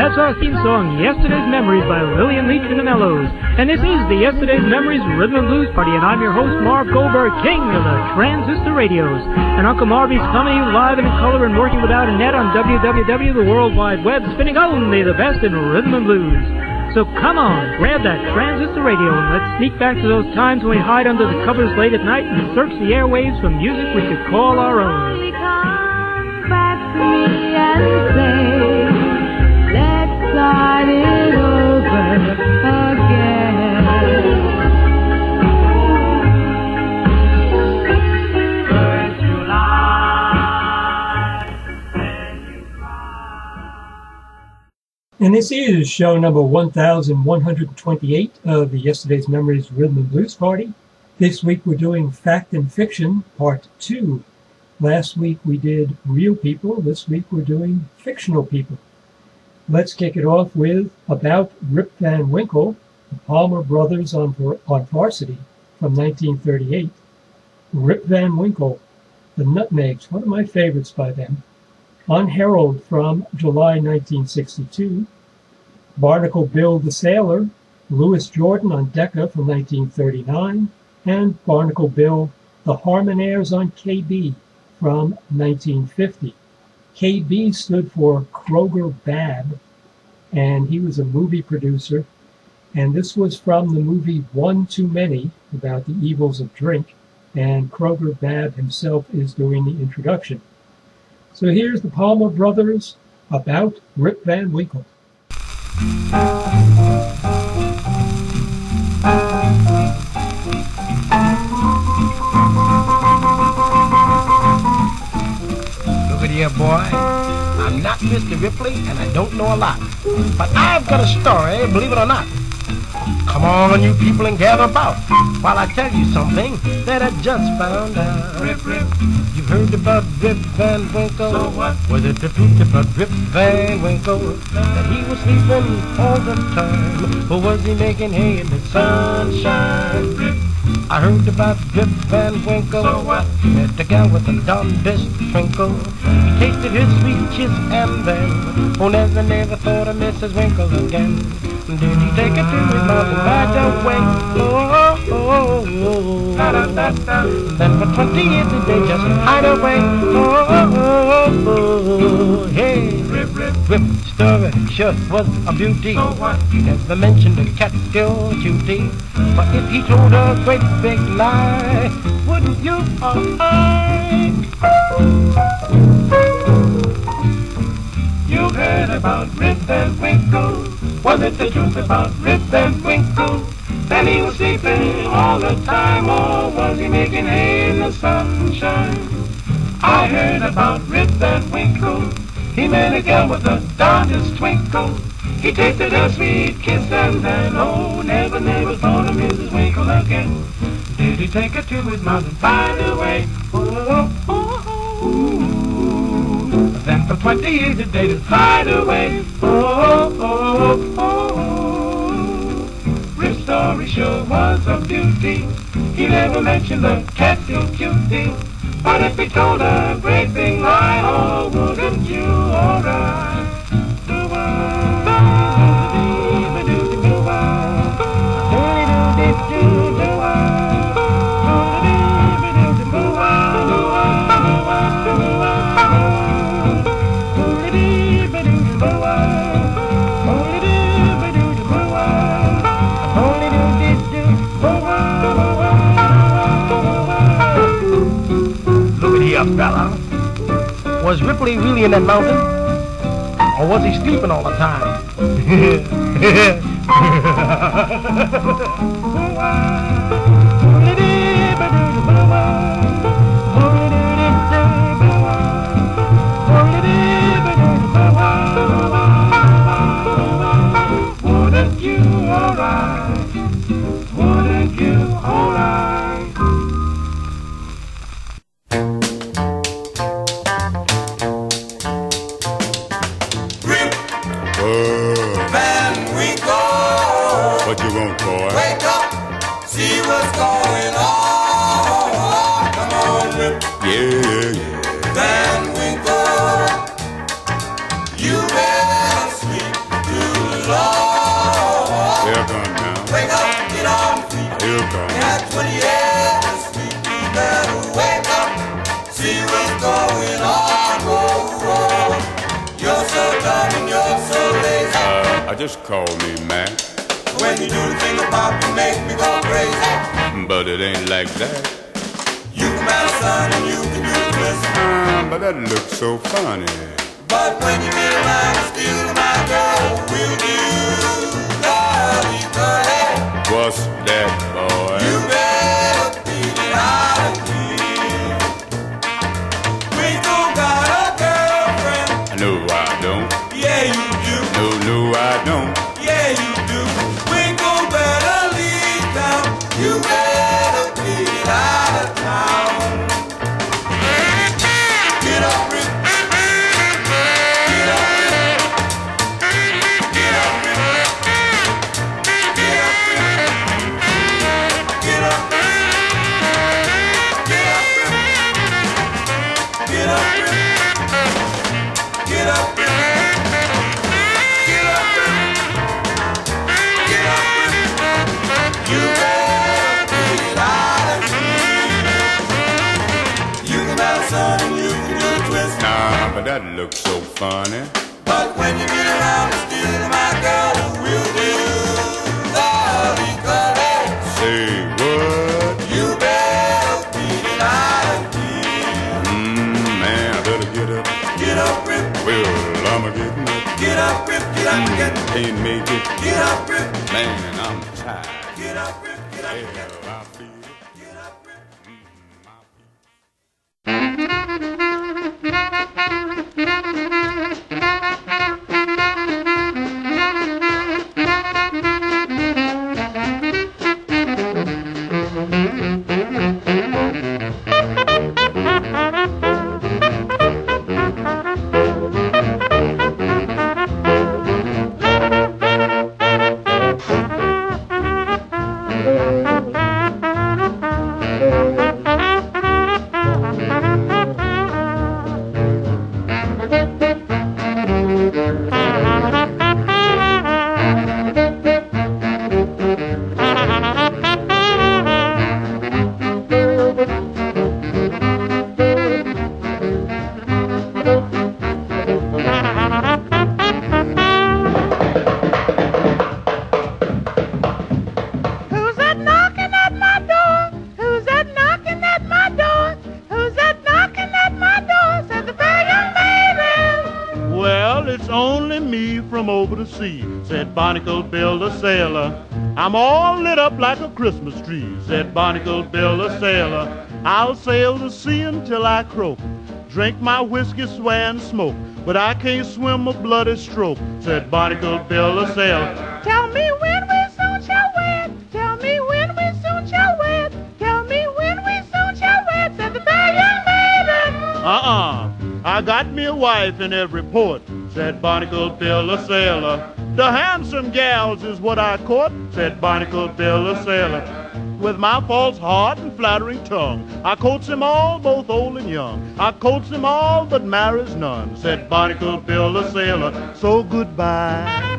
That's our theme song, Yesterday's Memories by Lillian Leach and the Mellows. And this is the Yesterday's Memories Rhythm and Blues Party, and I'm your host, Marv Goldberg, king of the transistor radios. And Uncle Marvy's coming to you live and in color and working without a net on WWW, the World Wide Web, spinning only the best in rhythm and blues. So come on, grab that transistor radio and let's sneak back to those times when we hide under the covers late at night and search the airwaves for music we could call our own. Come back to me and say, let's start it over again. First July, when you cry. And this is show number 1128 of the Yesterday's Memories Rhythm and Blues Party. This week we're doing Fact and Fiction, Part 2. Last week we did Real People. This week we're doing Fictional People. Let's kick it off with About Rip Van Winkle, the Palmer Brothers on Varsity from 1938. Rip Van Winkle, the Nutmegs, one of my favorites by them. On Herald from July 1962. Barnacle Bill the Sailor, Louis Jordan on Decca from 1939. And Barnacle Bill, the Harmonaires on KB from 1950. KB stood for Kroger Babb, and he was a movie producer. And this was from the movie One Too Many, about the evils of drink. And Kroger Babb himself is doing the introduction. So here's the Palmer Brothers, About Rip Van Winkle. Look at here, boy. I'm not Mr. Ripley, and I don't know a lot. But I've got a story, believe it or not. Come on, you people, and gather about while I tell you something that I just found out. Rip, Rip. You've heard about Rip Van Winkle. So what? Was it the truth about Rip Van Winkle? That he was sleeping all the time? Or was he making hay in the sunshine? Rip. I heard about Rip Van Winkle. So what? He met the gal with the darndest twinkle. He tasted his sweet kiss and then, oh, never thought of Mrs. Winkle again. Did he take it to his mouth and back away? Oh, oh, oh, oh. Then for 20 years did they just hide away? Oh, oh, oh, hey. Rip, story sure was a beauty. He never mentioned a Catskill cutie. But if he told a great big lie, wouldn't you or I? You've heard about Rip Van Winkle. Was it the truth about Rip Van Winkle? That he was sleeping all the time, or was he making hay in the sunshine? I heard about Rip Van Winkle. He met a gal with the darndest twinkle. He tasted her sweet kiss and then, oh, never thought of Mrs. Winkle again. Did he take her to his mouth and find a way? Oh, oh, oh. Then for 20 years did they just hide away? Oh, oh, oh, oh. Rip's story sure was a beauty. He never mentioned the Catskill cutie. But if he told a great big lie, oh, wouldn't you or I? Fella, was Ripley really in that mountain, or was he sleeping all the time? Wouldn't you alright? Wouldn't you alright? What you want, boy? Wake up, see what's going on. Come on, Rip. Yeah. Van Winkle, you better sleep. will come. At 20 years, sleep, you better wake up. See what's going on. Oh, oh. You're so dumb and you're so lazy. I just call me Mac. When you do the thing about you make me go crazy. But it ain't like that. You can marry son and you can do the twist. But that looks so funny. But when you get around and steal my girl, we'll do the legally. What's that, boy? You better beat it out of me. We don't got a girlfriend. No, I don't. Yeah, you do. No, I don't. Yeah, you do. We gon' better leave town. You better beat it out of town. Get up, Rick. Get up, Rick. Get up, Rick. Get up, Rick. Get up, Rick. Get up, Rick. Get up, Rick. Get up, Rick. But that looks so funny. But when you get around to steal my girl, we'll do the legally. Say what? You better beat it out of here. Man, I better get up. Get up, Rip. Well, I'm a getting up. Get up, Rip. Get up again. Can't make it. Get up, Rip. Man, I'm tired. Get up, Rip. Get up again. Hell, I feel it. Get up, Rip. Barnacle Bill the sailor, I'm all lit up like a Christmas tree, said Barnacle Bill the sailor. I'll sail the sea until I croak, drink my whiskey, swear and smoke, but I can't swim a bloody stroke, said Barnacle Bill the sailor. Tell me when we soon shall wed, tell me when we soon shall wed, tell me when we soon shall wed, said the fair young maiden. I got me a wife in every port, said Barnacle Bill the sailor. The handsome gals is what I court, said Barnacle Bill the sailor. With my false heart and flattering tongue, I courts them all, both old and young. I courts them all, but marries none, said Barnacle Bill the sailor. So goodbye,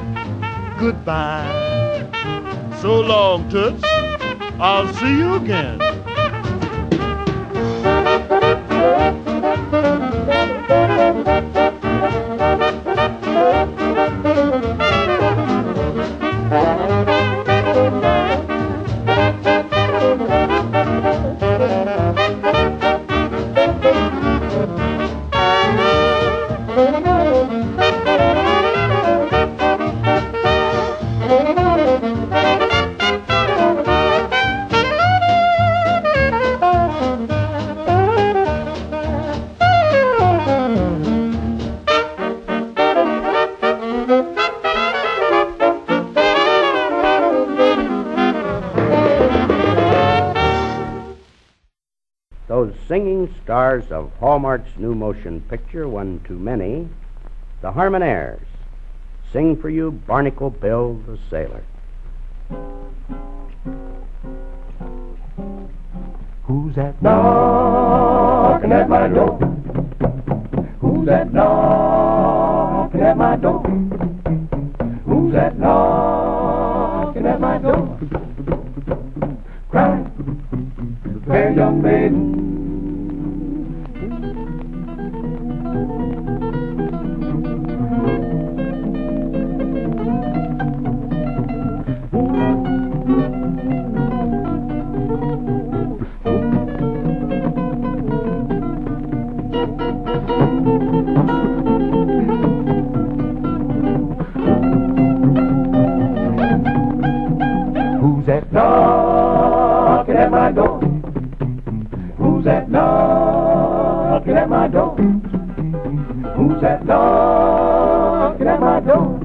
goodbye. So long, Toots. I'll see you again. Singing stars of Hallmark's new motion picture, One Too Many, the Harmonaires, sing for you Barnacle Bill the Sailor. Who's that knocking at my door? Who's that knocking at my door? Who's that knocking at my door? fair young maiden. Who's that knocking at my door? Who's that knocking at my door? Who's that knocking at my door?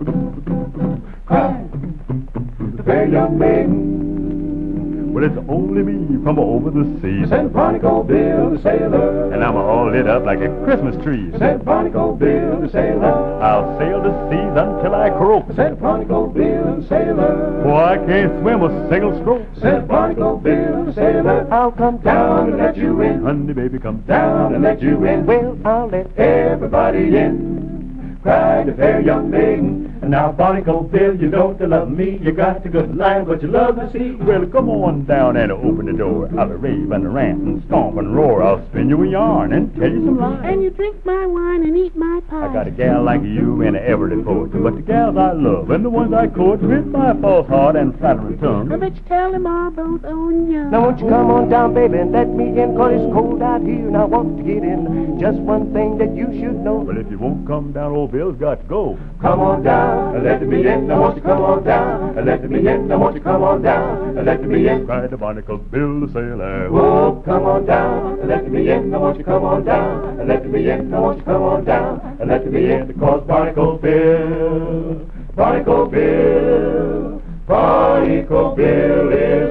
Cried the fair young maiden. Well, it's only me from over the sea. Said Barnacle Bill the sailor. And I'm all lit up like a Christmas tree. Said Barnacle Bill the sailor. I'll sail the seas until I croak. Said Barnacle Bill the sailor. For I can't swim a single stroke. Said Barnacle Bill the sailor. I'll come down and let you in. Honey, baby, come Down and let you in. Well, I'll let everybody in. Cried the fair young maiden. And now, Barnacle Bill, you don't love me. You got a good line, but you love the sea. Well, come on down and open the door. I'll rave and rant and stomp and roar. I'll spin you a yarn and tell you some lies. And you drink my wine and eat my pie. I got a gal like you in every port, but the gals I love and the ones I court with my false heart and flattering tongue. I bet you tell them all both own you. Now won't you come on down, baby, and let me in, 'cause it's cold out here and I want to get in. Just one thing that you should know. But if you won't come down, old Bill's got to go. Come on down and let me in. I want you come on down and let me in. I want you come on down and let me in. Cried the Barnacle Bill the sailor. Whoa, come on down and let me in. I want you come on down and let me in. I want you come on down and let me in. Because Barnacle Bill, Barnacle Bill, Barnacle Bill is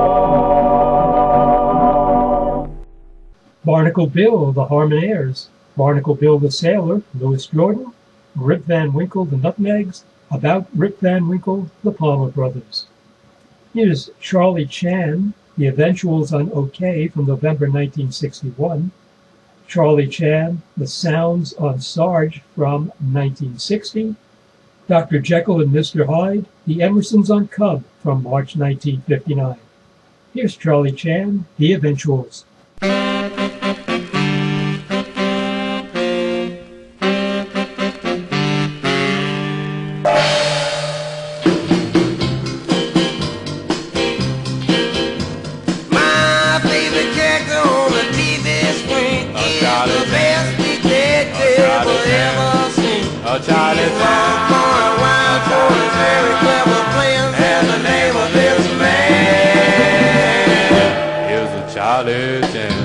gone. Barnacle Bill, the Harmonaires, Barnacle Bill the Sailor, Louis Jordan, Rip Van Winkle, the Nutmegs, About Rip Van Winkle, the Palmer Brothers. Here's Charlie Chan, the Eventuals on OK from November 1961, Charlie Chan, The Sounds on Sarge from 1960, Dr. Jekyll and Mr. Hyde, The Emersons on Cub from March 1959. Here's Charlie Chan, The Eventuals. Charlie Chan, for a while, for his very clever plans, and the name of this man is a Charlie Chan.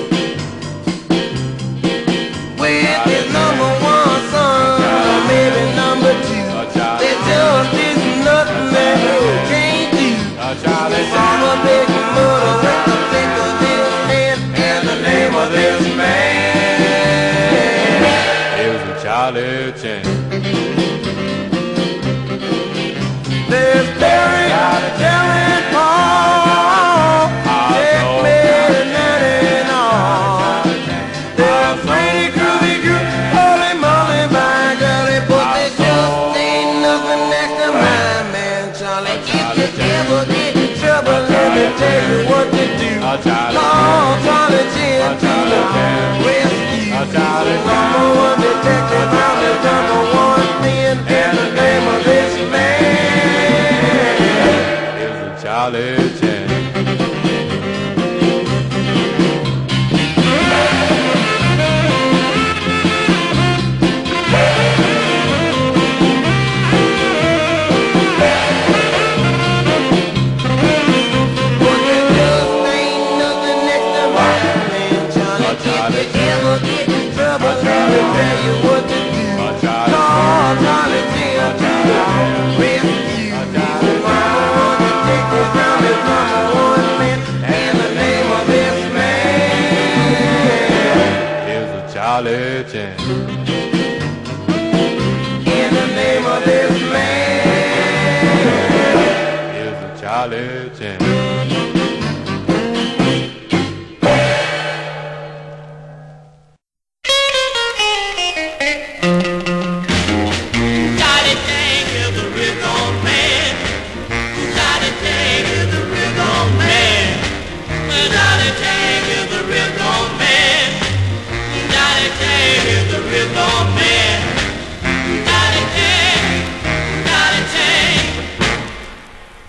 With his number one son, or maybe number two, there just isn't nothing that he can't do. Charlie Chan, a big mother with the thick of his hand, and the name of this man is a Charlie Chan. There's Barry, Jerry, and Paul, Jack, Mary, Nanny, and all. There's Frankie, Groovy, Groove, Holy Molly, by golly, but there just ain't nothing next to my man Charlie. If you ever get in trouble, let me tell you what to do. Call Charlie Chan to the rescue. Number one detective, I'm the number one man, and the name of this man is Charlie Chan. But there just ain't nothing next to my man Charlie. If you ever get in trouble, let me tell you what to do. Call Charlie Chan to the rescue. Number one detective, I'm his number one man, and the name of this man is a Charlie Chan. And the name of this man is a Charlie Chan. Charlie Chan is the rhythm man. Charlie Chan is the rhythm man.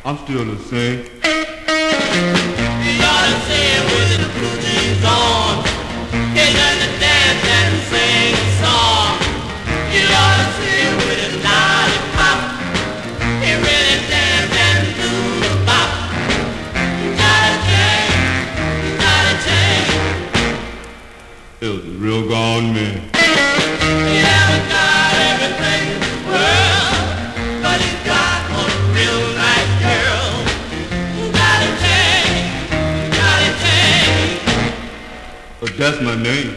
I'm still the same. You ought to say it with the blue jeans on. You learn to dance and sing a song. You ought to say it with a lollipop. You really dance and do the bop. You gotta change, you gotta change. It was a real gone man. You haven't got everything in the world, but you got one real nice girl. You gotta change, you gotta change. But that's my name.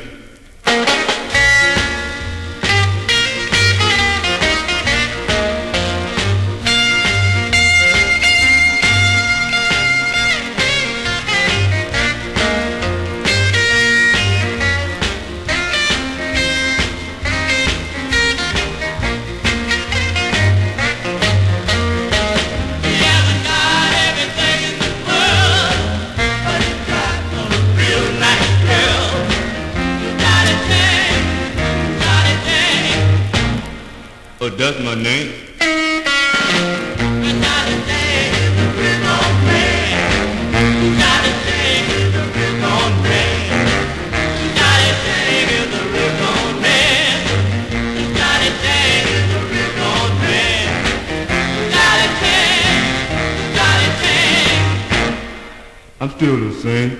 You haven't got everything in the world, but you got one real nice girl. You gotta change, you gotta change. But that's my name. You gotta change the real gone man. You gotta change the real gone man. You gotta change the real gone man. You gotta change the real gone man. You gotta change, you gotta change. I'm still the same.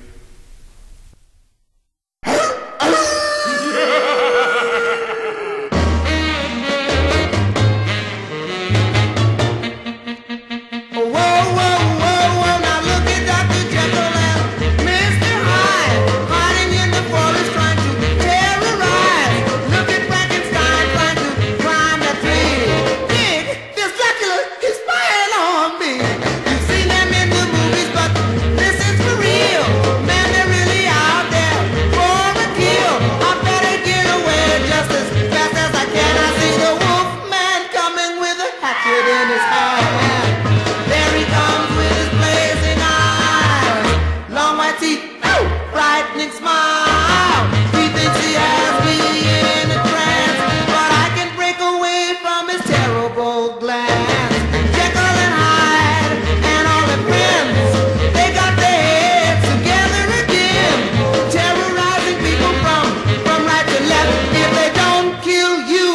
Whoa, whoa, whoa, now look at Dr. Jekyll and Mr. Hyde, hiding in the forest trying to terrorize. Look at Frankenstein trying to climb that tree. Dig, this Dracula, he's spying on me. You've seen them in the movies, but this is for real. Man, they're really out there for a kill. I better get away just as fast as I can. I see the wolf man coming with a hatchet in his hand. There he comes with his blazing eyes, long white teeth, frightening smile. He thinks he has me in a trance, but I can break away from his terrible glance. Jekyll and Hyde and all their friends, they got their heads together again, terrorizing people from right to left. If they don't kill you,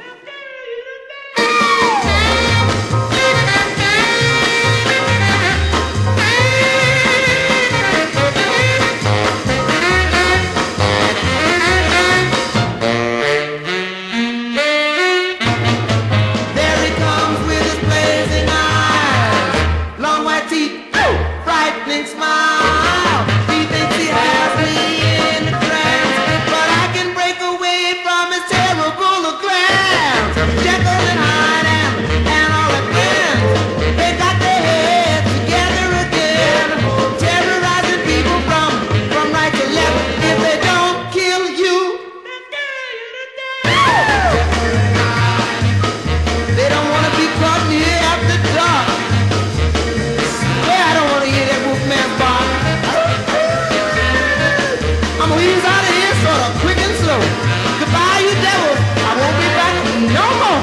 there he comes with his blazing eyes, long white teeth, frightening smile. He thinks he has me in a trance, but I can break away from his terrible glance. Jekyll and Hyde and all their friends, they got their heads together again, terrorizing people from right to left. If they don't kill you, they don't want to be caught near after dark. Well, I don't want to hear that wolfman bark. I'm gonna ease out of here sort of quick and slow. Goodbye, you devils. I won't be back no more.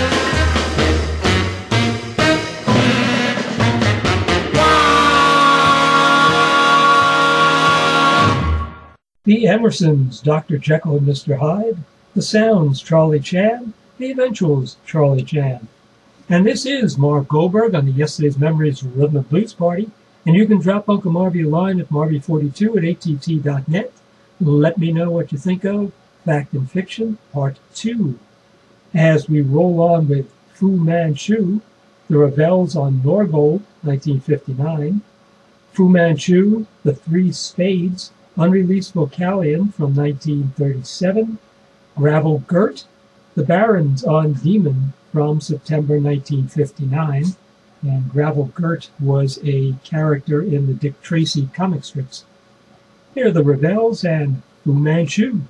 The Emersons, Dr. Jekyll and Mr. Hyde. The Sounds, Charlie Chan. The Eventuals, Charlie Chan. And this is Marv Goldberg on the Yesterday's Memories Rhythm and Blues Party. And you can drop Uncle Marvy a line at marvy42@att.net. Let me know what you think of Fact and Fiction, Part 2. As we roll on with Fu Manchu, the Rebels on Norgold, 1959. Fu Manchu, The Three Spades, unreleased vocalion from 1937. Gravel Gert, The Barons on Demon from September 1959. And Gravel Gert was a character in the Dick Tracy comic strips. Here are the Rebels and Fu Manchu.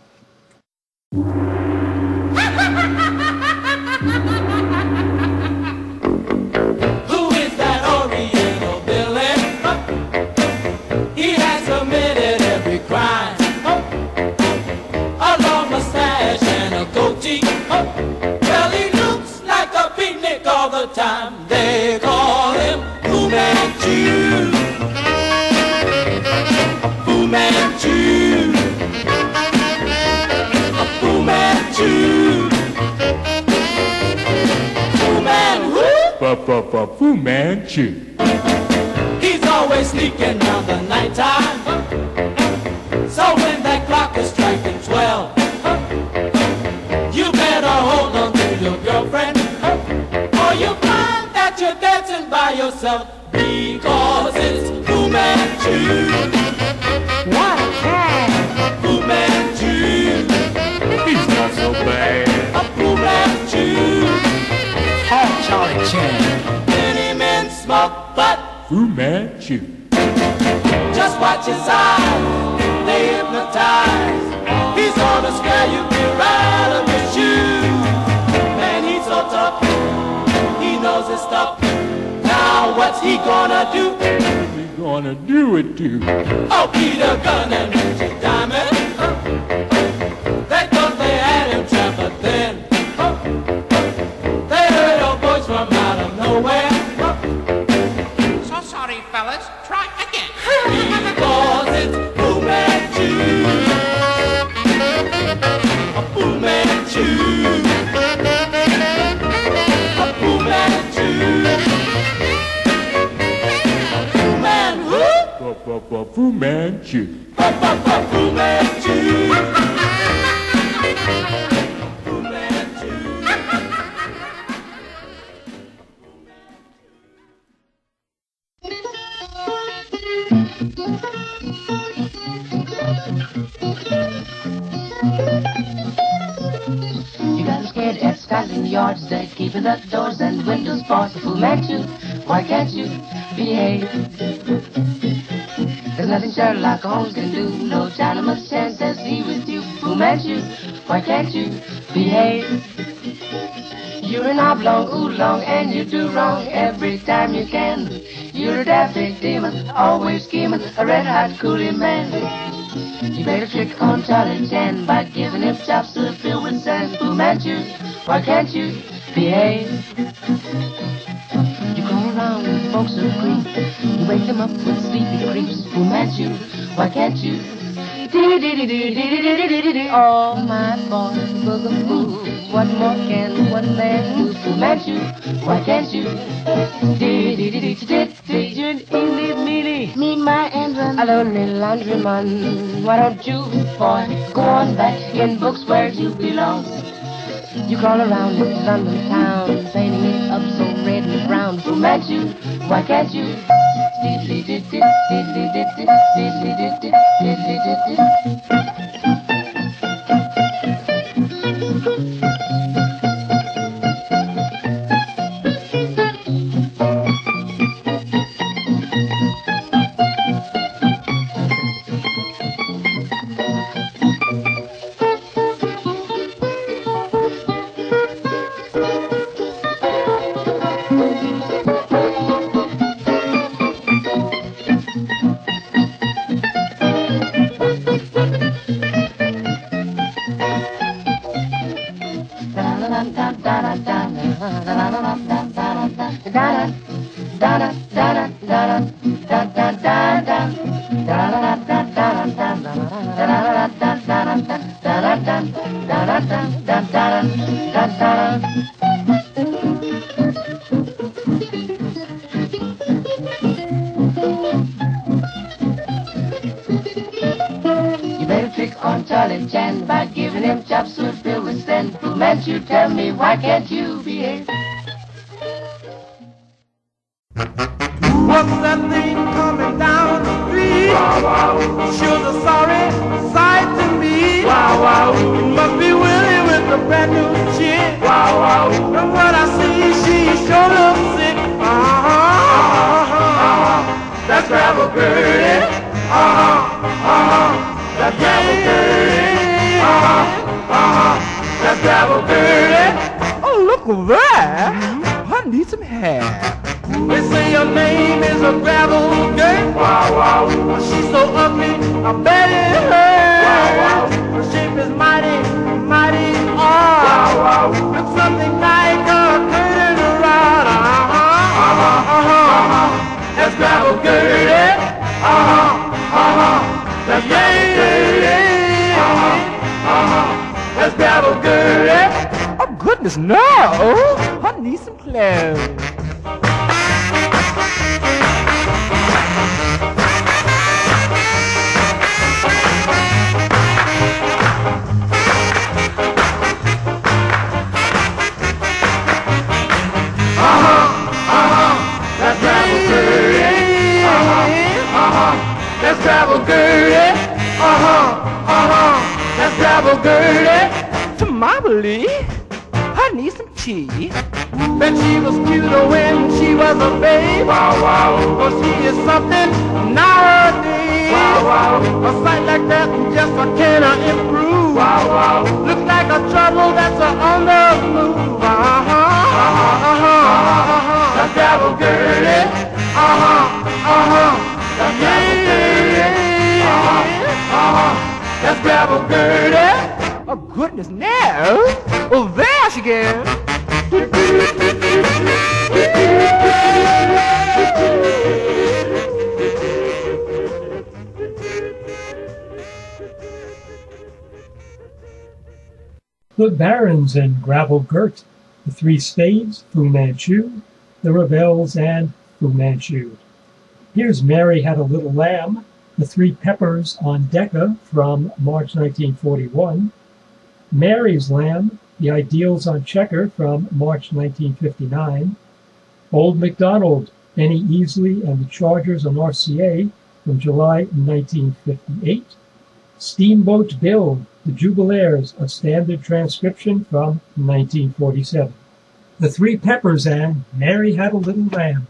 Who is that Oriental villain? He has committed every crime. A long mustache and a goatee. Well, he looks like a beatnik all the time. They call him Manchu. He's always sneaking round the nighttime. So when that clock is striking 12, you better hold on to your girlfriend, or you'll find that you're dancing by yourself, because it's Fu Manchu. What a cat! Fu Manchu. He's not so bad. A Fu Manchu. Oh, Charlie Chan. Many men smoke, but Fu Manchu. just watch his eyes, they hypnotize. He's gonna scare you clear out of your shoes. Man, he's so tough, he knows his stuff. Now what's he gonna do? What's he gonna do it to? Oh, Peter Gunn and Richie Diamond. They thought they had him trapped, but then they heard a voice from out of nowhere. So sorry, fellas. Try again. Because it's Fu Manchu. A Fu Manchu. A Fu Manchu. Fu Man who? Fu Manchu. Fu Manchu. Fu Manchu. You got scared at skies in the yards that keeping the doors and windows barred. Fu Manchu, why can't you behave? There's nothing Sherlock Holmes can do, no Chinaman's chance to see with you. Fu Manchu, why can't you behave? You're an oblong oolong and you do wrong every time you can. You're a daffy demon, always scheming, a red-hot coolie man. You played a trick on Charlie Chan by giving him chops to fill with sand. Fu Manchu, why can't you behave? You go around with folks who creep, you wake them up with sleepy creeps. Fu Manchu, why can't you? Oh my boy, boogaloo, what more can one man do? Fu Manchu, why can't you? Meet my engine. A lonely laundryman, why don't you, boy, go on back in books where you belong? You crawl around in London town, painting it up so red and brown. Fu Manchu, why can't you? You made a trick on Charlie Chan by giving him chops to fill with sand. Fu Manchu, tell me, why can't you behave? What's that thing coming down the street? Wow, wow. Sure a sorry sight to me. Wow, wow. You must be Willie with a brand new chick. Wow, wow. And what I see, she sure looks sick. That's Gravel Birdie. That's Gravel Birdie. That's Gravel Birdie. Oh, look over there. I need some hair. They say your name is a gravel girl. Wow, wow. She's so ugly, I bet it hurts. Wow, wow. Her shape is mighty, mighty odd. Wow, wow. Looks something like a curtain rod. That's gravel girl. That's gravel girl. That's gravel girl. Oh, goodness, no. I need some clothes. gravel Gertie. That's gravel Gertie. To Marbley, I need some tea. Bet she was cuter when she was a babe. Wow, wow. But she is something nowadays. Wow, wow. A sight like that just cannot improve. Wow, wow. Looks like a trouble that's on the move. That's gravel Gertie. That's gravel Gertie. That's gravel Gertie. Oh, goodness, no. Oh, there she goes. The Barons and Gravel Gert, the Three Spades, Fu Manchu, the Rebels, and Fu Manchu. Here's Mary Had a Little Lamb, the Three Peppers on Decca from March 1941, Mary's Lamb, the Ideals on Checker from March 1959, Old MacDonald, Benny Easley and the Chargers on RCA from July 1958, Steamboat Bill, the Jubilaires, a standard transcription from 1947. The Three Peppers and Mary Had a Little Lamb.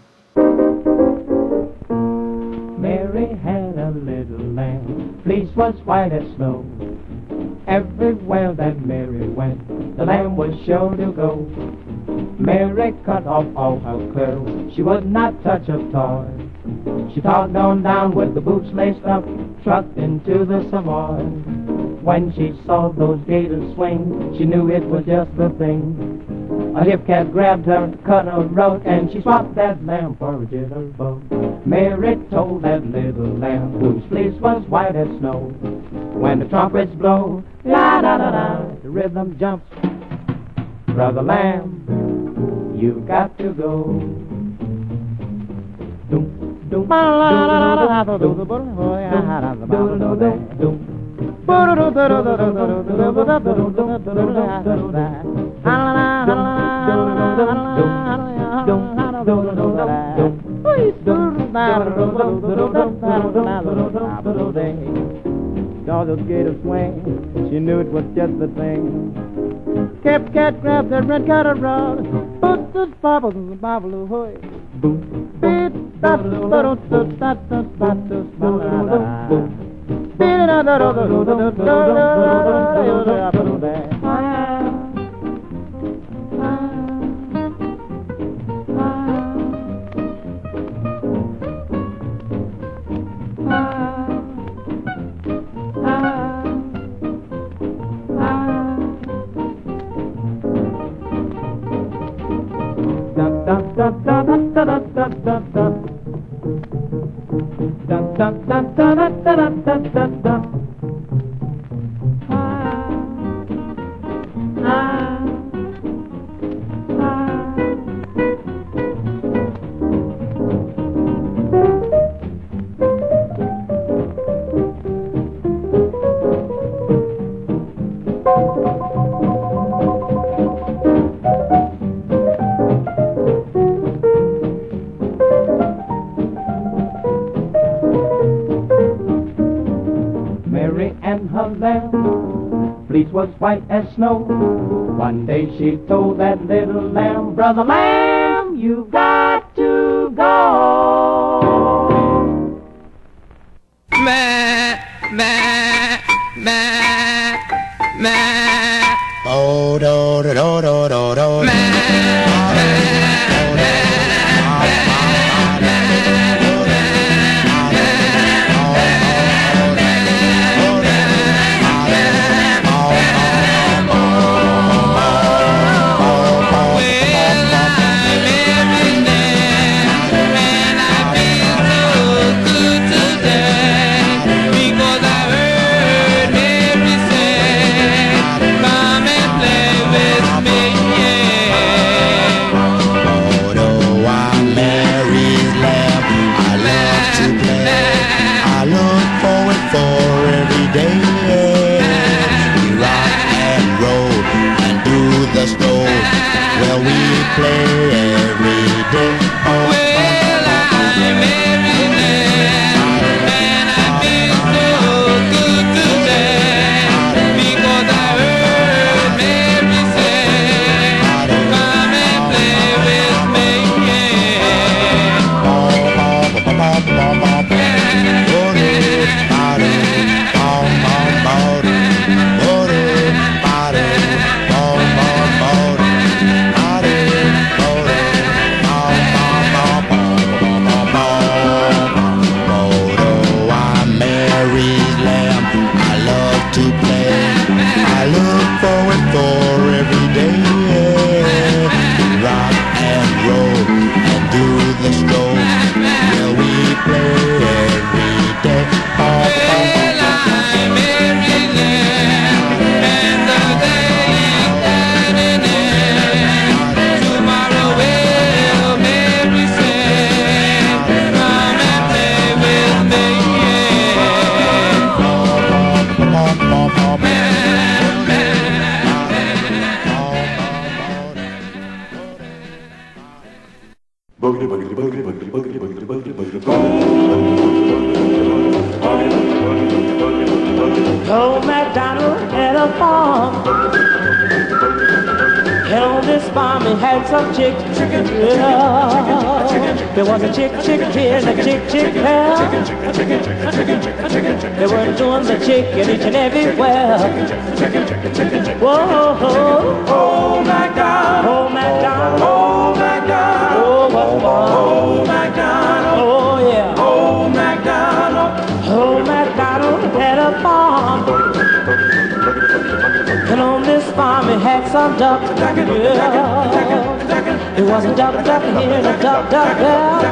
Mary had a little lamb, fleece was white as snow. Everywhere that Mary went, the lamb was sure to go. Mary cut off all her curls, she would not touch a toy. She togged on down with the boots laced up, trucked into the Savoy. When she saw those gators swing, she knew it was just the thing. A hip cat grabbed her, cut her throat, and she swapped that lamb for a jitterbug. Mary told that little lamb, whose fleece was white as snow, when the trumpets blow, la-da-da-da, the rhythm jumps. Brother Lamb, you got to go. Doom, doom, saw those gators swing, she knew it was just the thing. Cap cat grabbed that red cutter rod, put the bubbles in the bubble hoy. Boom, bit, bubble, bubble, bubble, bubble, was white as snow. One day she told that little lamb, Brother Lamb, you got to go. Meh, meh, meh, meh. Oh, do, do, do, do, do, do. Meh. MacDonald had a farm. And on this farm he had some chicks. Yeah. There was a chick here and a chick there. They were doing the chicken each and everywhere. Whoa, Oh, MacDonald, oh MacDonald, oh, MacDonald, oh what fun. oh, MacDonald, Oh yeah, oh, MacDonald. oh MacDonald had a farm. And on this farm he had some ducks. Yeah. There was a duck here and a duck there.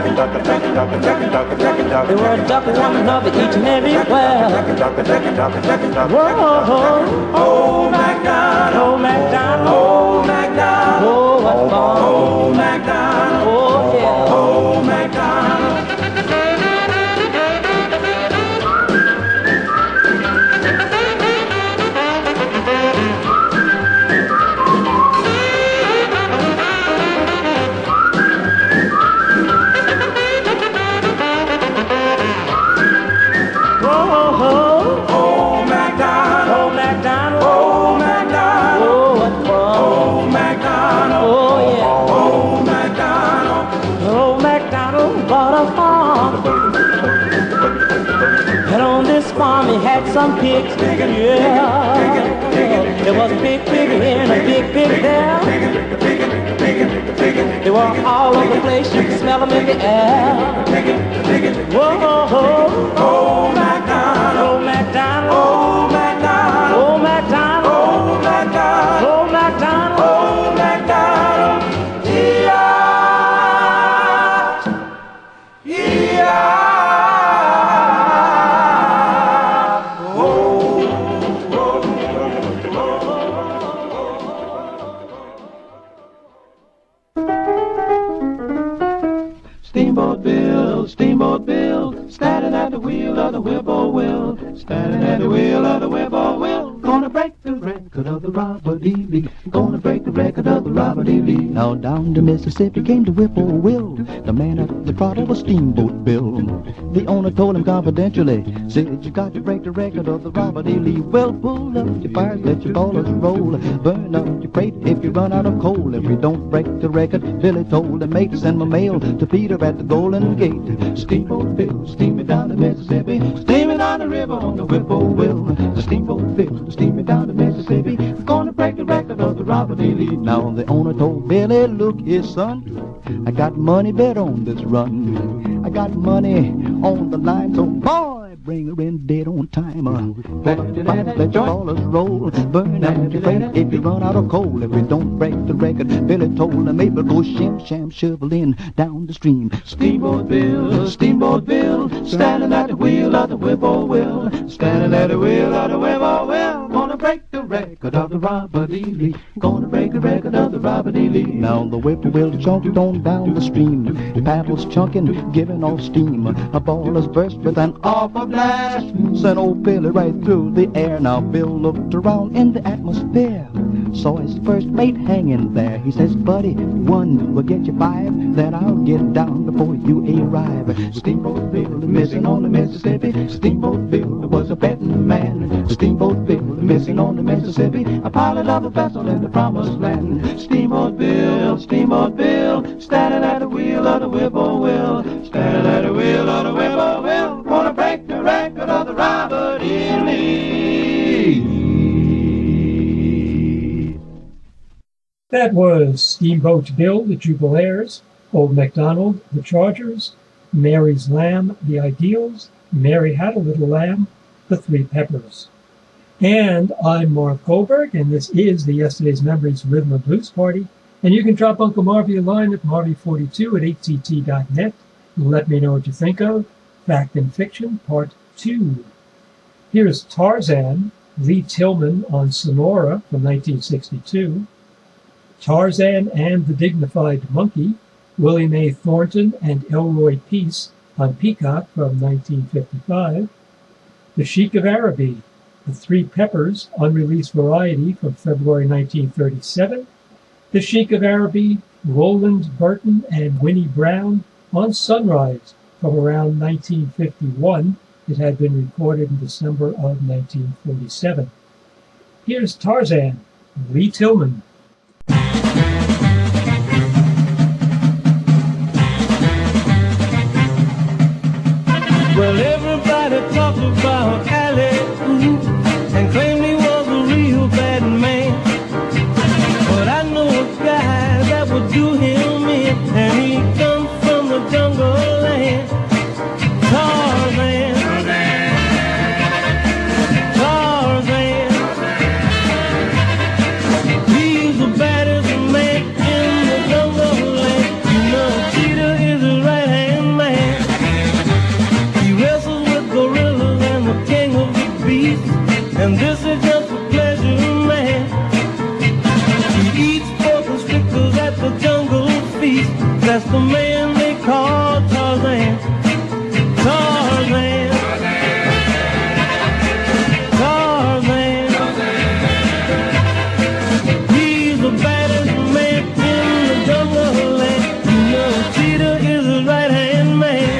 There were a duck one another each and everywhere. Whoa, Oh, MacDonald, oh MacDonald, oh, MacDonald, oh what fun. oh, MacDonald, Oh yeah, oh, MacDonald. Oh, MacDonald, oh MacDonald, oh, MacDonald, oh what fun. oh, MacDonald, Oh yeah, oh, MacDonald. oh MacDonald bought a farm. And on this farm he had some pigs. Yeah. There was a big pig here and a big pig there. They were all over the place, you could smell them in the air. Whoa, Oh, MacDonald, oh MacDonald, oh, MacDonald, oh MacDonald, oh, MacDonald, oh MacDonald, oh, MacDonald. Yeah. Steamboat Bill, standing at the wheel of the whippoorwill, standing at the wheel of the whippoorwill, gonna break the record of the robber-dee-lee, gonna break the record of the robber-dee-lee. Now down to Mississippi came the whippoorwill, the man at the trotter was Steamboat Bill. The owner told him confidentially, said you got to break the record of the robber-dee-lee. Well, pull up your fires, let your ballers roll, burn up your crate if you run out of coal. If you don't break the record, Billy told the mate, send my mail to Peter at the Golden Gate. Steamboat Bill, steaming down the Mississippi, steaming down the river on the whippoorwill. The Steamboat Bill, steaming down the Mississippi, gonna break the record of the robber-dee-lee. Now the owner told Billy, look here son, I got money bet on this run. I got money on the line, so boy, bring her in dead on time. Let your ballers roll, burn out your freight if you run out of coal. If you don't break the record, Billy told him, maybe go shim sham shoveling down the stream. Steamboat Bill, standing at the wheel of the whippoorwill, standing at the wheel of the whippoorwill, gonna break the record of the robber-dee-lee, gonna break the record of the robber-dee-lee. Now the whippoorwill chunked on down the stream, the paddles chunking, giving off steam. A ballers burst with an awful blast, sent old Billy right through the air. Now Bill looked around in the atmosphere, saw his first mate hanging there. He says, buddy, one will get you five, then I'll get down before you arrive. Steamboat Bill, missing on the Mississippi, Steamboat Bill was a betting man. Steamboat Bill, missing on the Mississippi, a pilot of a vessel in the promised land. Steamboat Bill, standing at the wheel of the whippoorwill, standing at the wheel of the whippoorwill, gonna break the record of the robber-dee-lee. That was Steamboat Bill, the Jubilaires, Old MacDonald, the Chargers, Mary's Lamb, the Ideals, Mary Had a Little Lamb, the Three Peppers. And I'm Marv Goldberg, and this is the Yesterday's Memories Rhythm and Blues Party. And you can drop Uncle Marvy a line at marvy42@att.net and let me know what you think of Fact and Fiction, Part 2. Here's Tarzan, Lee Tillman on Sonora from 1962. Tarzan and the Dignified Monkey, William A. Thornton and Elroy Peace on Peacock from 1955. The Sheik of Araby, The Three Peppers, unreleased variety from February 1937. The Sheik of Araby, Roland Burton and Winnie Brown on Sunrise from around 1951. It had been recorded in December of 1947. Here's Tarzan, Lee Tillman. Well, everybody talked about Allie, and claimed he was a real bad man. But I know a guy that would do him in, and he comes from the jungle land. Tarzan, Tarzan, he's the baddest man in the jungle land. You know, Cheetah is his right-hand man. Gorillas and the king of the beasts, and this is just a pleasure man. He eats pork and stickers at the jungle feast. That's the man they call Tarzan. Tarzan, Tarzan, he's the baddest man in the jungle land. You know, Cheetah is his right-hand man.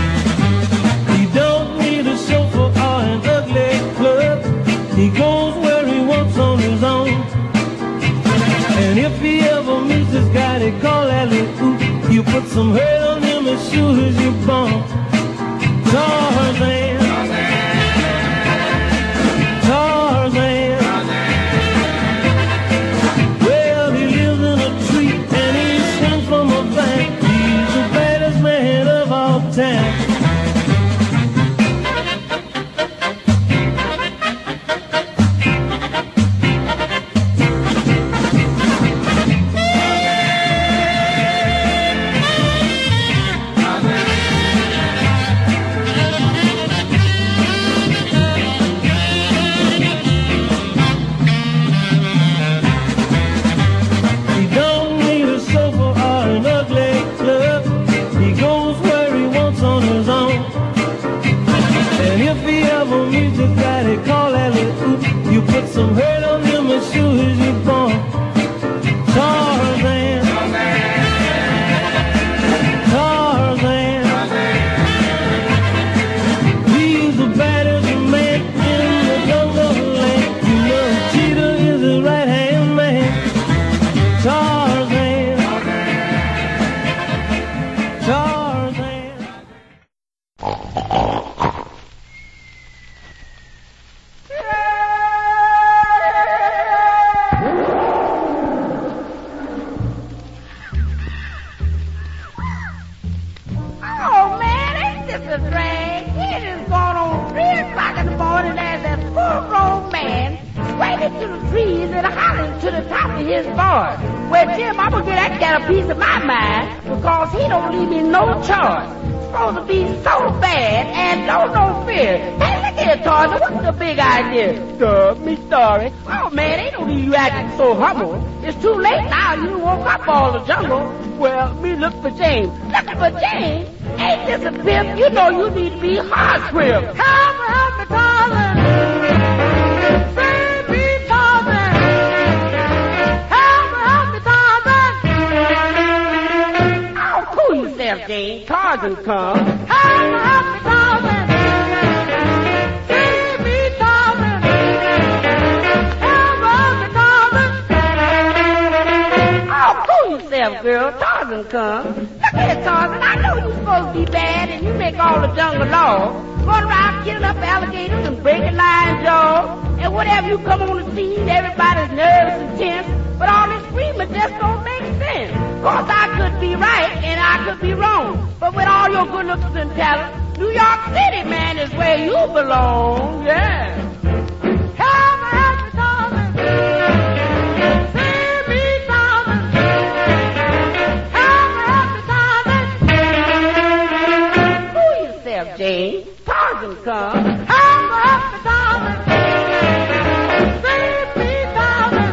He goes where he wants on his own. And if he ever meets this guy they call Alley-Oop, you put some hurt on him as sure as you're born. Tarzan, Tarzan, well, he lives in a tree and he swings from a vine. He's the baddest man of all time. Some hurt on him as sure as you're born. Tarzan, Tarzan, he's the baddest man in the jungle land. You know, Cheetah is his right-hand man. Tarzan, Tarzan. His boy. Well, Jim, I'm gonna get that cat a piece of my mind because he don't leave me no choice. Supposed to be so bad and don't no fear. Hey, look here, Tarzan, what's the big idea? Me sorry. Oh man, ain't no need you acting so humble. It's too late now. You woke up all the jungle. Well, me look for James. Looking for James? Ain't this a pimp? You know you need to be hard whipped. Come help me, Tarzan. James, Tarzan come. Help me, Tarzan. Save me, Tarzan. Help me, Tarzan. Oh, cool yourself, girl. Tarzan come. Look here, Tarzan. I know you're supposed to be bad and you make all the jungle laws. Going around killing up alligators and breaking lion jaws. And whatever you come on the scene, everybody's nervous and tense. But all this screaming just don't make sense. Cause I could be right and I could be wrong. But with all your good looks and talent, New York City, man, is where you belong. Yeah. Help me, Tarzan. Save me, Tarzan. Help me, Tarzan. Fool yourself, James. Tarzan come. Help me, Tarzan. Save me, Tarzan.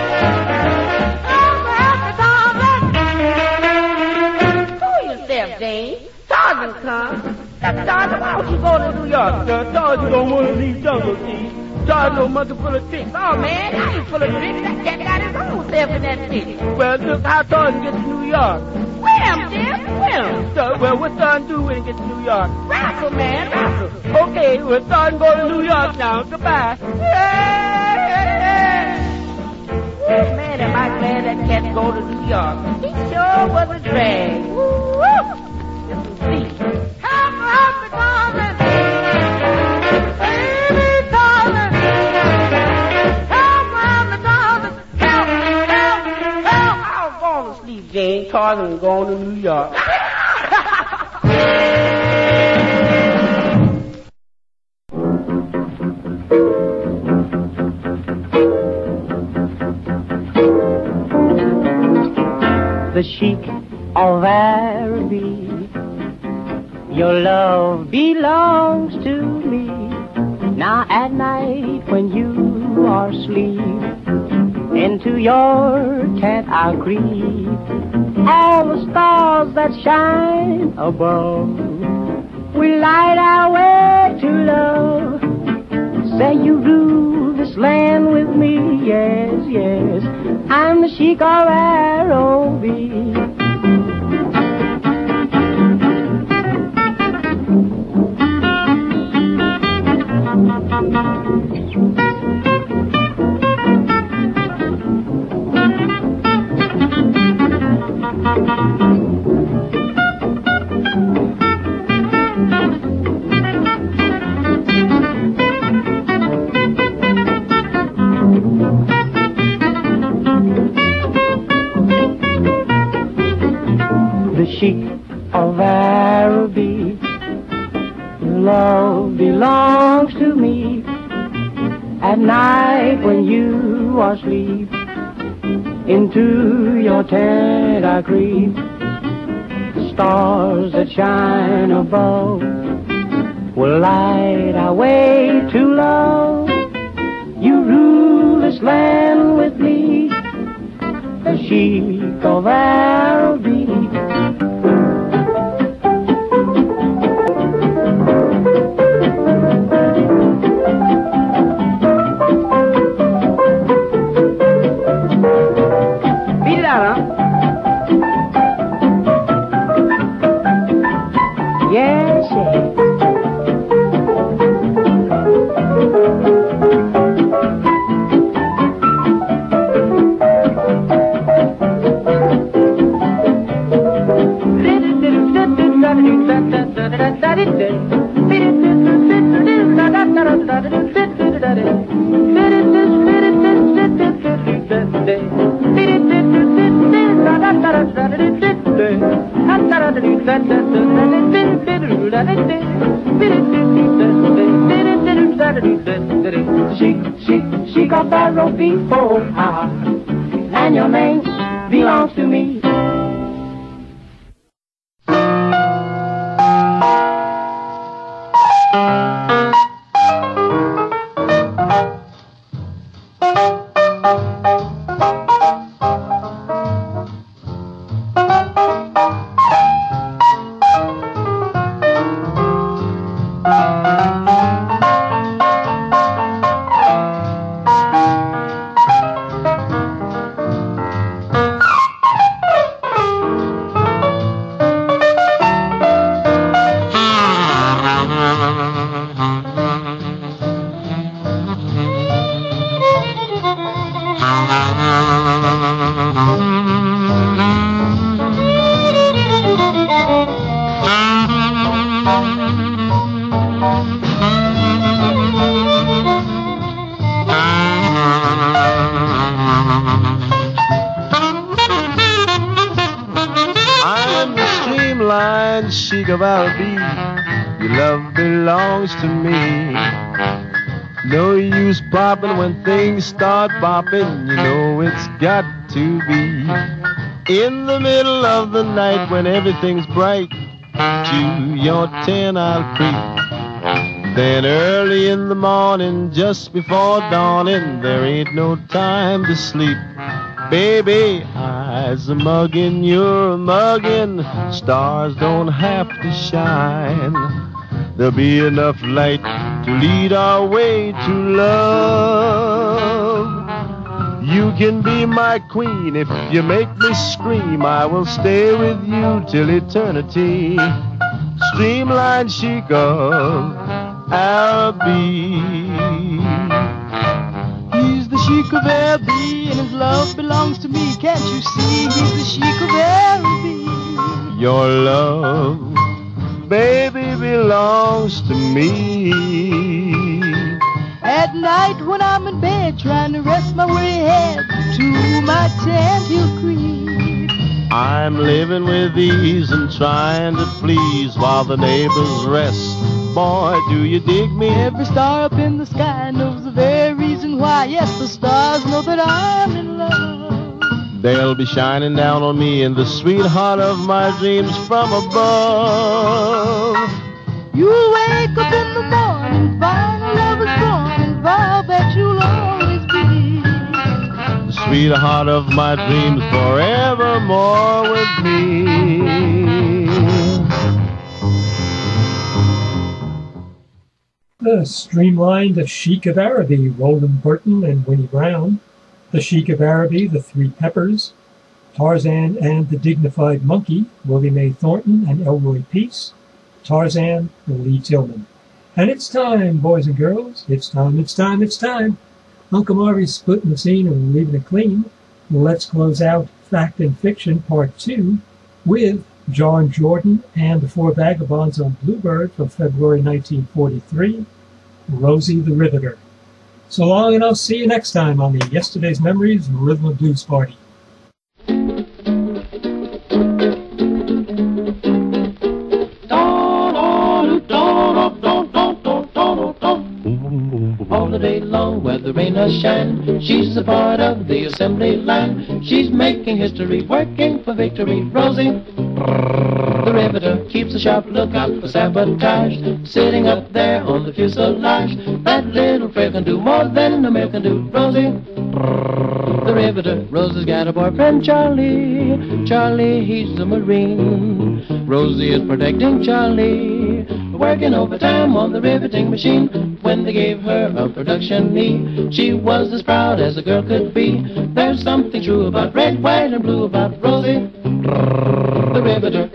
James, Tarzan come. Tarzan, why don't you go to New York? Tarzan don't want to leave jungle, see? Tarzan no monkey full of tricks. Oh, man, I ain't full of tricks. That cat got his own self in that city. Well, look how Tarzan gets to New York. Swim, Jim, swim. Well, what Tarzan do when he gets to New York? Wrestle, man, wrestle. Okay, well, Tarzan go to New York now. Goodbye. Hey! said, am I glad that cat go to New York? He sure was a drag. Woo-woo! Just see. Help me, darling. Baby, darling. Help me, darling. Help. I was going to sleep, Jane. Tarzan was going to New York. The Sheik of Araby, your love belongs to me. Now at night when you are asleep, into your tent I'll creep. All the stars that shine above will light our way to love. Say you rule this land with me, yes, yes. I'm the Sheik of Araby. The Sheik of Araby, love belongs to me. At night when you are asleep, into your tent I creep. The stars that shine above will light our way to love. You rule this land with me, the Sheik of Araby. Beat it out, huh? Yes, yes. She got that rope before her, and your name belongs to me. Sheik of Araby, your love belongs to me. No use popping when things start bopping, you know it's got to be. In the middle of the night when everything's bright, to your tent I'll creep. Then early in the morning, just before dawning, there ain't no time to sleep. Baby, I's a muggin', you're a muggin', stars don't have to shine. There'll be enough light to lead our way to love. You can be my queen if you make me scream. I will stay with you till eternity. Streamline Sheik of Araby. He's the Sheik of Araby, and his love belongs me, can't you see? He's the chic of Araby. Your love, baby, belongs to me. At night when I'm in bed trying to rest my weary head to my tent he'll creep. I'm living with ease and trying to please while the neighbors rest. Boy, do you dig me? Every star up in the sky knows the very reason why. Yes, the stars know that I'm in love. They'll be shining down on me in the sweetheart of my dreams from above. You'll wake up in the morning, find a love is born, and I'll bet you'll always be The sweetheart of my dreams forevermore with me. The streamlined The Sheik of Araby, Roland Burton and Winnie Brown. The Sheik of Araby, The Three Peppers. Tarzan and the Dignified Monkey, Willie Mae Thornton and Elroy Peace. Tarzan, the Lee Tillman. And it's time, boys and girls. It's time, it's time, it's time. Uncle Marvy's splitting the scene and leaving it clean. Let's close out Fact and Fiction Part 2 with John Jordan and the Four Vagabonds on Bluebird from February 1943, Rosie the Riveter. So long, and I'll see you next time on the Yesterday's Memories Rhythm and Blues Party. All the day long, whether rain or shine, she's a part of the assembly line. She's making history, working for victory. Rosie, the riveter, keeps a sharp lookout for sabotage. Sitting up there on the fuselage, that little frail can do more than a male can do. Rosie, the riveter. Rosie's got a boyfriend, Charlie. Charlie, he's a Marine. Rosie is protecting Charlie, working overtime on the riveting machine. When they gave her a production knee, she was as proud as a girl could be. There's something true about red, white, and blue about Rosie, the riveter.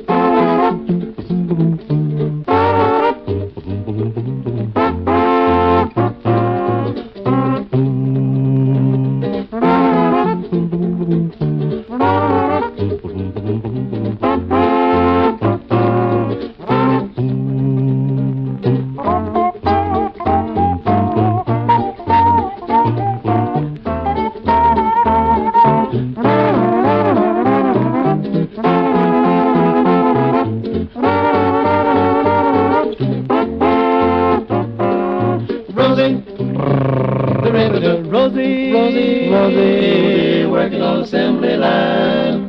Rosie, working on assembly line.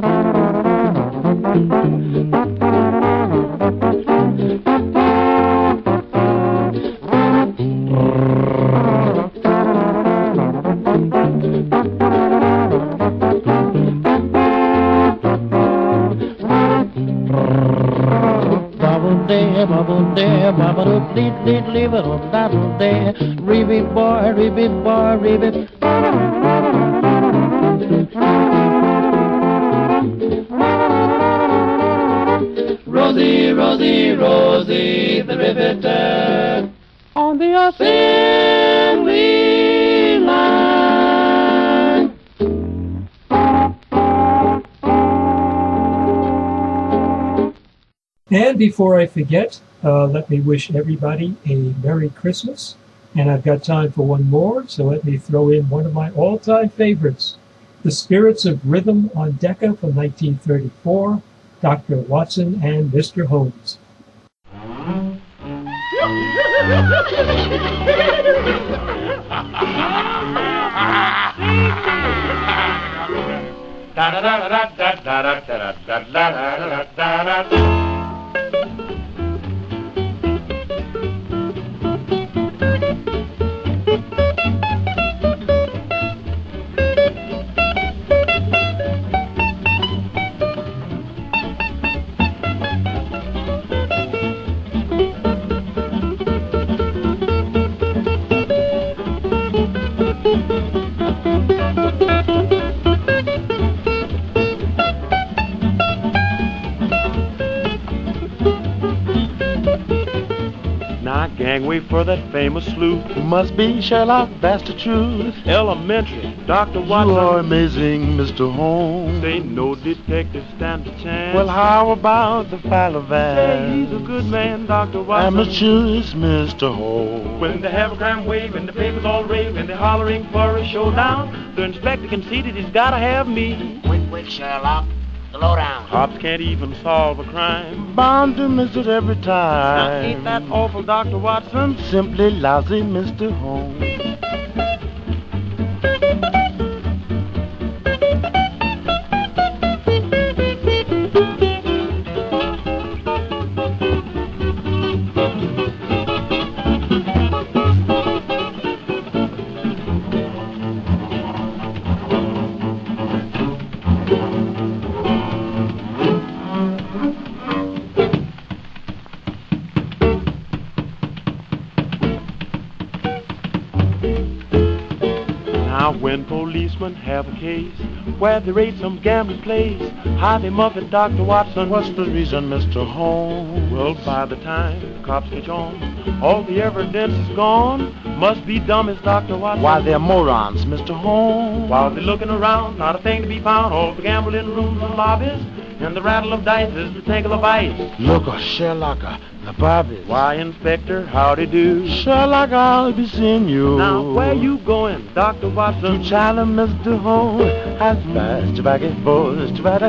Bubble day, bubble deed, leave it on that day. Ribby boy, ribby boy, ribby. Rosie, Rosie, Rosie, the riveter on the assembly line. And before I forget, let me wish everybody a Merry Christmas. And I've got time for one more, so let me throw in one of my all-time favorites, The Spirits of Rhythm on Decca from 1934, Dr. Watson and Mr. Holmes. Gangway for that famous sleuth. Must be Sherlock, that's the truth. Elementary, Dr. Watson. You are amazing, Mr. Holmes. Say no detective stand a chance. Well, how about the file of Say he's a good man, Dr. Watson. Amateurs, Mr. Holmes. When they have a crime wave and the papers all rave and they're hollering for a showdown, the inspector conceded he's gotta have me. Wait, Sherlock. The lowdown. Cops can't even solve a crime. Bound to miss it every time. Now, ain't that awful, Dr. Watson? Simply lousy, Mr. Holmes. Now when policemen have a case where they raid some gambling place, how they muff it, Dr. Watson? What's the reason, Mr. Holmes? Well, by the time the cops catch on, all the evidence is gone. Must be dumb as Dr. Watson. Why, they're morons, Mr. Holmes. While they're looking around, not a thing to be found. All the gambling rooms and lobbies, and the rattle of dice is the tinkle of ice. Look, Sherlock, the Barbies. Why, Inspector, howdy do? Sherlock, I'll be seeing you. Now, where you going, Dr. Watson? To China, Mr. Holmes. As fast as I get boys, to better.